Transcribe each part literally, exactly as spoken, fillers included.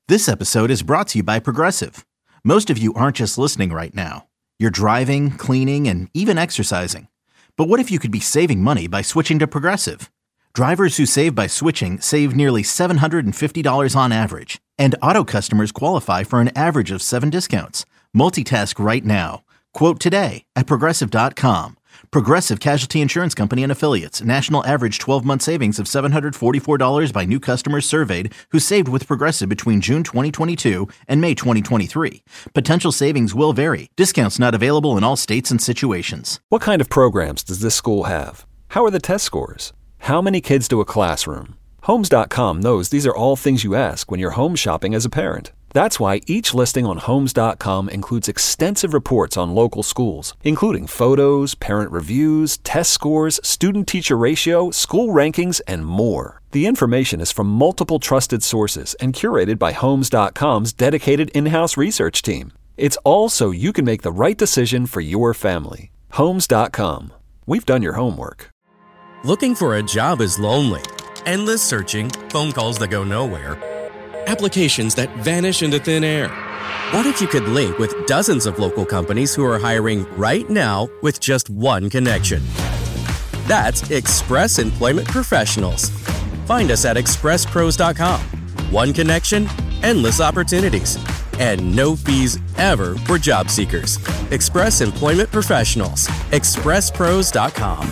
This episode is brought to you by Progressive. Most of you aren't just listening right now. You're driving, cleaning, and even exercising. But what if you could be saving money by switching to Progressive? Drivers who save by switching save nearly seven hundred fifty dollars on average. And auto customers qualify for an average of seven discounts. Multitask right now. Quote today at Progressive dot com. Progressive Casualty Insurance Company and Affiliates. National average twelve-month savings of seven hundred forty-four dollars by new customers surveyed who saved with Progressive between June twenty twenty-two and May twenty twenty-three. Potential savings will vary. Discounts not available in all states and situations. What kind of programs does this school have? How are the test scores? How many kids do a classroom? Homes dot com knows these are all things you ask when you're home shopping as a parent. That's why each listing on Homes dot com includes extensive reports on local schools, including photos, parent reviews, test scores, student-teacher ratio, school rankings, and more. The information is from multiple trusted sources and curated by Homes dot com's dedicated in-house research team. It's all so you can make the right decision for your family. Homes dot com. We've done your homework. Looking for a job is lonely. Endless searching, phone calls that go nowhere, applications that vanish into thin air. What if you could link with dozens of local companies who are hiring right now with just one connection? That's Express Employment Professionals. Find us at express pros dot com. One connection, endless opportunities, and no fees ever for job seekers. Express Employment Professionals. express pros dot com.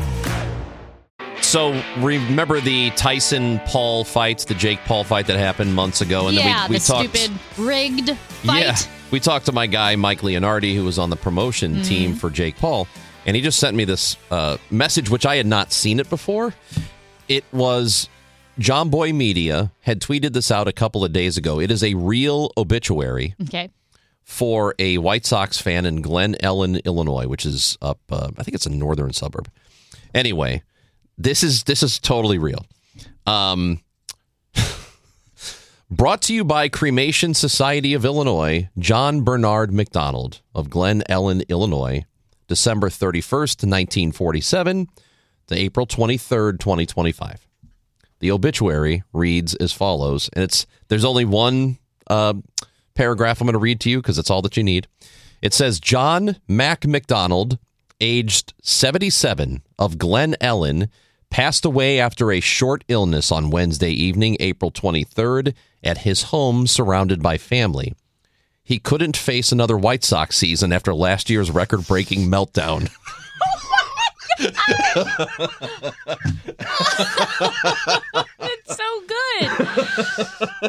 So remember the Tyson-Paul fight, the Jake-Paul fight that happened months ago? And yeah, then we, we the talked, stupid rigged fight. Yeah, we talked to my guy, Mike Leonardi, who was on the promotion mm. team for Jake-Paul, and he just sent me this uh, message, which I had not seen it before. It was John Boy Media had tweeted this out a couple of days ago. It is a real obituary okay. for a White Sox fan in Glen Ellen, Illinois, which is up, uh, I think it's a northern suburb. Anyway, This is this is totally real. Um, brought to you by Cremation Society of Illinois, John Bernard McDonald of Glen Ellen, Illinois, December thirty-first, nineteen forty-seven to April twenty-third, twenty twenty-five. The obituary reads as follows, and it's there's only one uh, paragraph I'm going to read to you because it's all that you need. It says, John Mac McDonald, aged seventy-seven, of Glen Ellen, passed away after a short illness on Wednesday evening, April twenty-third, at his home surrounded by family. He couldn't face another White Sox season after last year's record-breaking meltdown. It's so good.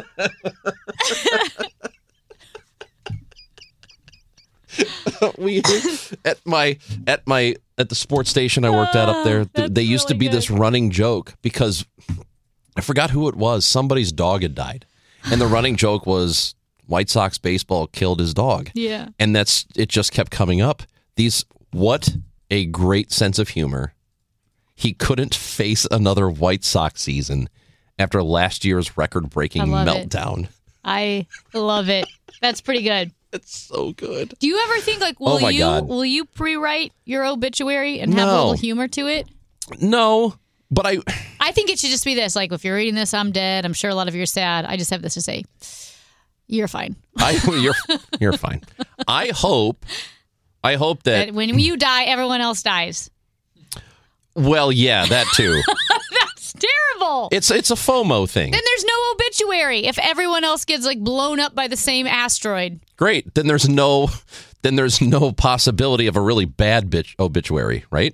we at my at my at the sports station I worked at up there, th- they used really to be good. this running joke because I forgot who it was. Somebody's dog had died, and the running joke was White Sox baseball killed his dog. Yeah, and that's it. Just kept coming up. These what a great sense of humor. He couldn't face another White Sox season after last year's record-breaking meltdown. It. I love it. That's pretty good. It's so good. Do you ever think like, will oh my you God. will you pre-write your obituary and have No. a little humor to it? No, but I I think it should just be this. Like, if you're reading this, I'm dead. I'm sure a lot of you are sad. I just have this to say: you're fine. I you're you're fine. I hope I hope that That when you die, everyone else dies. well, yeah, that too. That's terrible. It's it's a FOMO thing. Then there's no obituary if everyone else gets like blown up by the same asteroid. Great. Then there's no then there's no possibility of a really bad bitch obituary, right?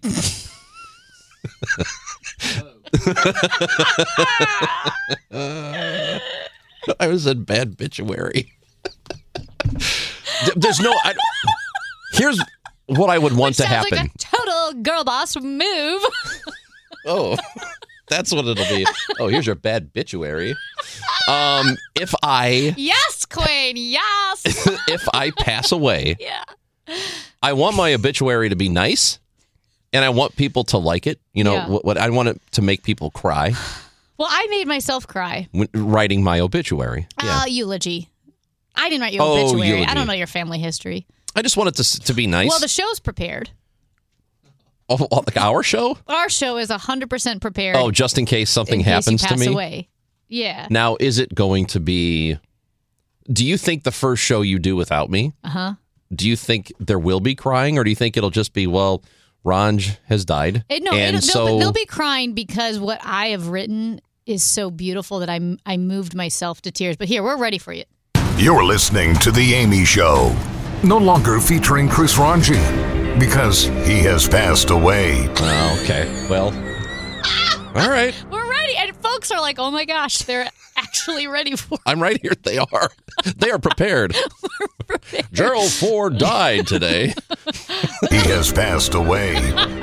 I was a bad bitchuary. There's no. I, here's what I would want Which to sounds happen. like a total girl boss move. Oh, that's what it'll be. Oh, here's your bad bitchuary. Um, if I Yes, Queen. Yes. if I pass away, Yeah. I want my obituary to be nice, and I want people to like it. You know, Yeah. what, what I want it to make people cry. Well, I made myself cry. When writing my obituary. Yeah. Uh, eulogy. I didn't write your Oh, obituary. eulogy. I don't know your family history. I just want it to s- to be nice. Well, the show's prepared. oh, oh, like our show? Our show is one hundred percent prepared. Oh, just in case something in case happens you to pass me. away. Yeah. Now, is it going to be Do you think the first show you do without me, uh-huh. do you think there will be crying, or do you think it'll just be, well, Ranj has died? It, no, and it, so they'll, they'll be crying because what I have written is so beautiful that I, I moved myself to tears. But here, we're ready for you. You're listening to The Amy Show. No longer featuring Chris Ranji because he has passed away. Oh, okay. Well, all right. We're ready. And folks are like, oh my gosh, they're actually ready for it. I'm right here. They are. They are prepared. prepared. Gerald Ford died today. He has passed away.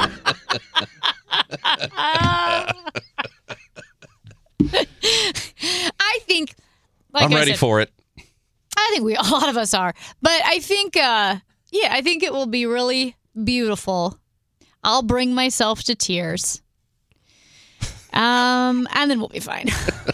I think, like I'm I ready said, for it. I think we, a lot of us are. But I think, uh, yeah, I think it will be really beautiful. I'll bring myself to tears. Um, and then we'll be fine.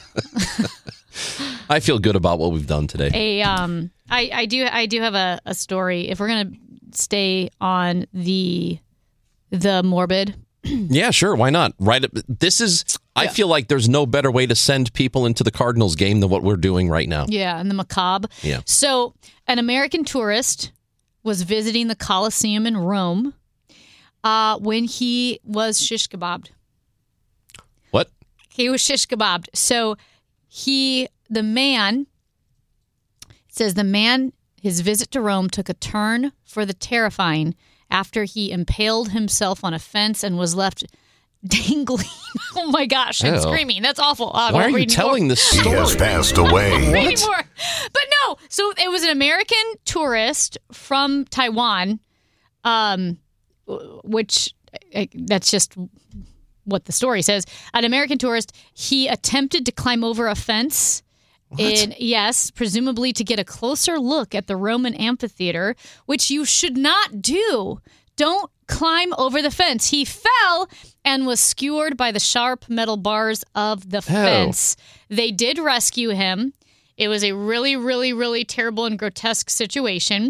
I feel good about what we've done today. A, um, I, I do, I do have a, a story. If we're gonna stay on the, the morbid. Yeah, sure. Why not? Right. This is. I yeah. feel like there's no better way to send people into the Cardinals game than what we're doing right now. Yeah, and the macabre. Yeah. So, an American tourist was visiting the Colosseum in Rome uh, when he was shish kebabbed. What? He was shish kebabbed. So, he, the man, it says the man, his visit to Rome took a turn for the terrifying after he impaled himself on a fence and was left dangling. Oh my gosh, I'm Ew. screaming. That's awful. Uh, Why are you telling more. this story? He has passed away. Reading more. But no, so it was an American tourist from Taiwan, um, which I, that's just what the story says. An American tourist, he attempted to climb over a fence. What? In, yes, presumably to get a closer look at the Roman amphitheater, which you should not do. Don't climb over the fence. He fell and was skewered by the sharp metal bars of the fence. They did rescue him. It was a really, really, really terrible and grotesque situation.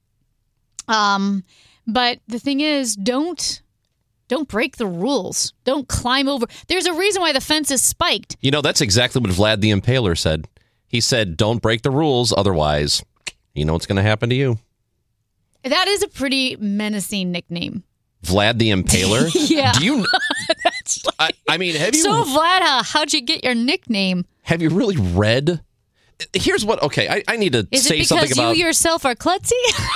Um, but the thing is, don't don't break the rules. Don't climb over. There's a reason why the fence is spiked. You know, that's exactly what Vlad the Impaler said. He said, don't break the rules, otherwise, you know what's going to happen to you. That is a pretty menacing nickname. Vlad the Impaler? Yeah. Do you? That's like, I, I mean, have you? So, Vlad, uh, how'd you get your nickname? Have you really read? Here's what. Okay, I, I need to is say it something because about. You yourself are klutzy?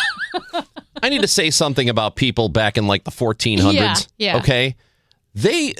I need to say something about people back in like the fourteen hundreds. Yeah, yeah. Okay, they,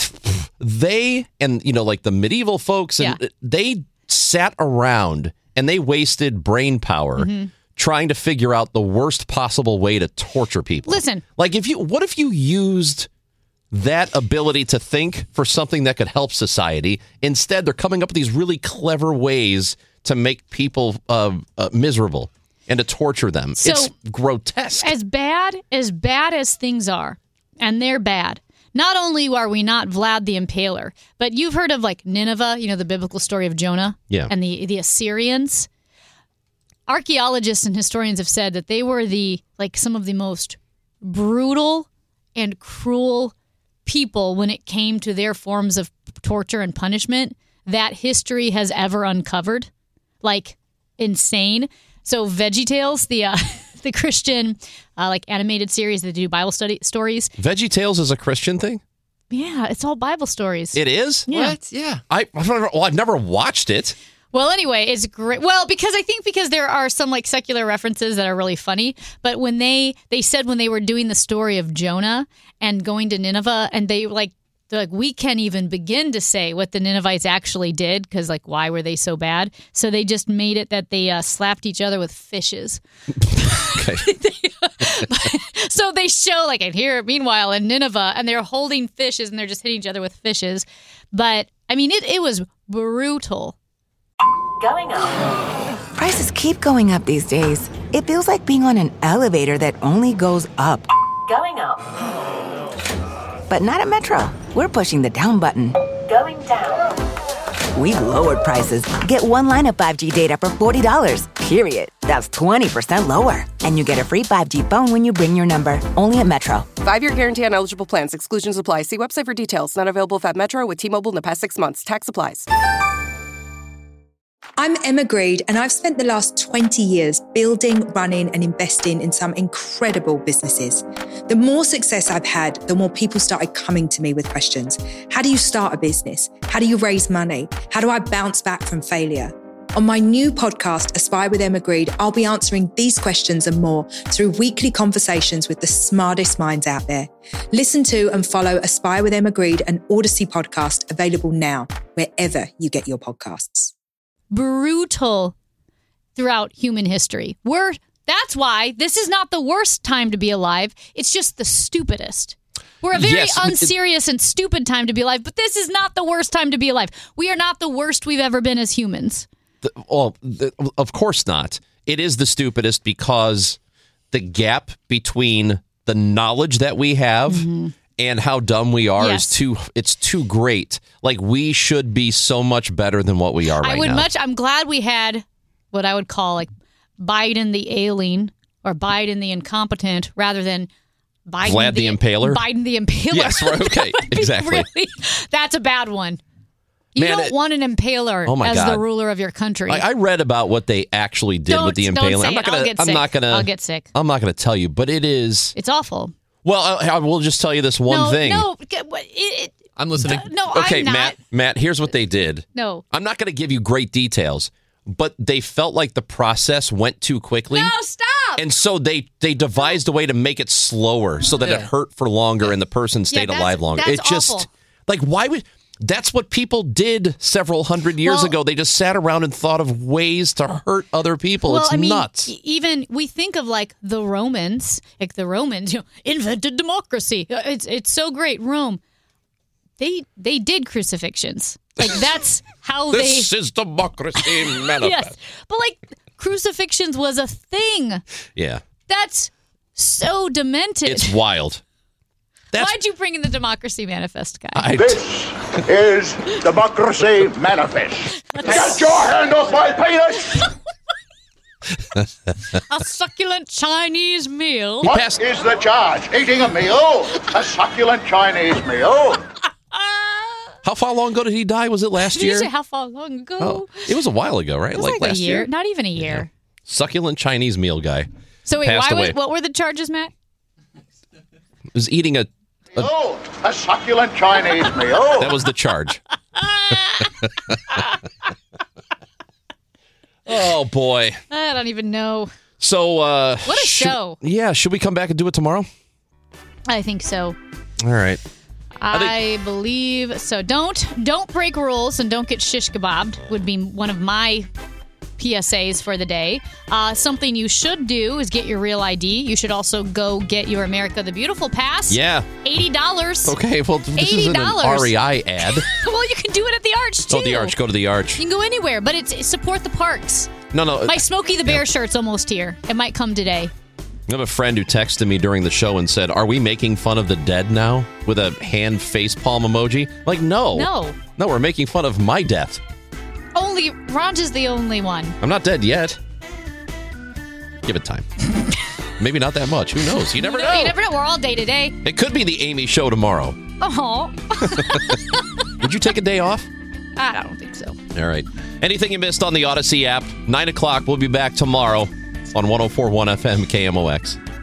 they, and you know, like the medieval folks, and yeah. they sat around and they wasted brain power. Mm-hmm. Trying to figure out the worst possible way to torture people. Listen. Like, if you, what if you used that ability to think for something that could help society? Instead, they're coming up with these really clever ways to make people uh, uh, miserable and to torture them. So, it's grotesque. As bad, as bad as things are, and they're bad, not only are we not Vlad the Impaler, but you've heard of like Nineveh, you know, the biblical story of Jonah yeah. and the, the Assyrians. Archaeologists and historians have said that they were the like some of the most brutal and cruel people when it came to their forms of torture and punishment that history has ever uncovered. Like insane. So VeggieTales, the uh, the Christian uh, like animated series that do Bible study stories. VeggieTales is a Christian thing? Yeah, it's all Bible stories. It is? Yeah. What? Yeah. I I've never, well, I've never watched it. Well, anyway, it's great. Well, because I think because there are some like secular references that are really funny. But when they they said when they were doing the story of Jonah and going to Nineveh, and they like they're like we can't even begin to say what the Ninevites actually did because like why were they so bad? So they just made it that they uh, slapped each other with fishes. Okay. So they show like and here meanwhile in Nineveh, and they're holding fishes and they're just hitting each other with fishes. But I mean, it it was brutal. Going up. Prices keep going up these days. It feels like being on an elevator that only goes up. Going up. But not at Metro. We're pushing the down button. Going down. We've lowered prices. Get one line of five G data for forty dollars, period. That's twenty percent lower. And you get a free five G phone when you bring your number. Only at Metro. Five-year guarantee on eligible plans. Exclusions apply. See website for details. Not available at Metro with T-Mobile in the past six months. Tax applies. I'm Emma Greed, and I've spent the last twenty years building, running, and investing in some incredible businesses. The more success I've had, the more people started coming to me with questions. How do you start a business? How do you raise money? How do I bounce back from failure? On my new podcast, Aspire with Emma Greed, I'll be answering these questions and more through weekly conversations with the smartest minds out there. Listen to and follow Aspire with Emma Greed, an Odyssey podcast, available now, wherever you get your podcasts. Brutal throughout human history. We're, that's why this is not the worst time to be alive. It's just the stupidest. We're a very yes, unserious it, and stupid time to be alive, but this is not the worst time to be alive. We are not the worst we've ever been as humans. The, well, the, of course not. It is the stupidest because the gap between the knowledge that we have mm-hmm. and how dumb we are yes. is too. It's too great. Like, we should be so much better than what we are right now. I would now. much. I'm glad we had what I would call like Biden the alien or Biden the incompetent rather than Biden Vlad the, the Impaler. Biden the Impaler. Yes, right. Okay, exactly. Really, that's a bad one. You Man, don't it, want an impaler oh as God. the ruler of your country. I, I read about what they actually did don't, with the don't impaling. say I'm not it. gonna. I'll get I'm sick. not gonna. I'll get sick. I'm not gonna tell you, but it is. It's awful. Well, I, I will just tell you this one no, thing. No, it, it, I'm listening. Uh, no, okay, I'm not. Matt. Matt, here's what they did. No, I'm not going to give you great details, but they felt like the process went too quickly. No, stop. And so they they devised a way to make it slower so that yeah. it hurt for longer and the person stayed yeah, alive longer. That's it just awful. Like why would. That's what people did several hundred years well, ago. They just sat around and thought of ways to hurt other people. Well, it's I mean, nuts. Even we think of like the Romans, like the Romans, you know, invented democracy. It's it's so great. Rome, they they did crucifixions. Like that's how this they. This is democracy manifest. Yes, but like crucifixions was a thing. Yeah, that's so demented. It's wild. That's, Why'd you bring in the Democracy Manifest guy? I, this is Democracy Manifest. Get your hand off my penis! A succulent Chinese meal. What passed- is the charge? Eating a meal? A succulent Chinese meal? How far long ago did he die? Was it last did year? Did you say how far long ago? Oh, it was a while ago, right? It was like, like last a year. year? Not even a year. Yeah. Succulent Chinese meal guy. So wait, why was, what were the charges, Matt? Was eating a, a oh, a succulent Chinese meal. That was the charge. Oh boy, I don't even know. So uh, what a sh- show! Yeah, should we come back and do it tomorrow? I think so. All right. I, I think- believe so. Don't don't break rules and don't get shish kebabbed would be one of my P S As for the day. Uh, something you should do is get your real I D. You should also go get your America the Beautiful pass. Yeah. eighty dollars. Okay, well, this isn't an R E I ad. Well, you can do it at the Arch, too. Oh, the Arch. Go to the Arch. You can go anywhere, but it's, it's support the parks. No, no. My Smokey the Bear yeah. shirt's almost here. It might come today. I have a friend who texted me during the show and said, "Are we making fun of the dead now?" With a hand facepalm emoji. Like, no. No. No, we're making fun of my death. Only, Raj is the only one. I'm not dead yet. Give it time. Maybe not that much. Who knows? You never you know. know. You never know. We're all day to day. It could be the Amy show tomorrow. Oh. Would you take a day off? I don't think so. All right. Anything you missed on the Odyssey app, nine o'clock. We'll be back tomorrow on one oh four point one F M K M O X.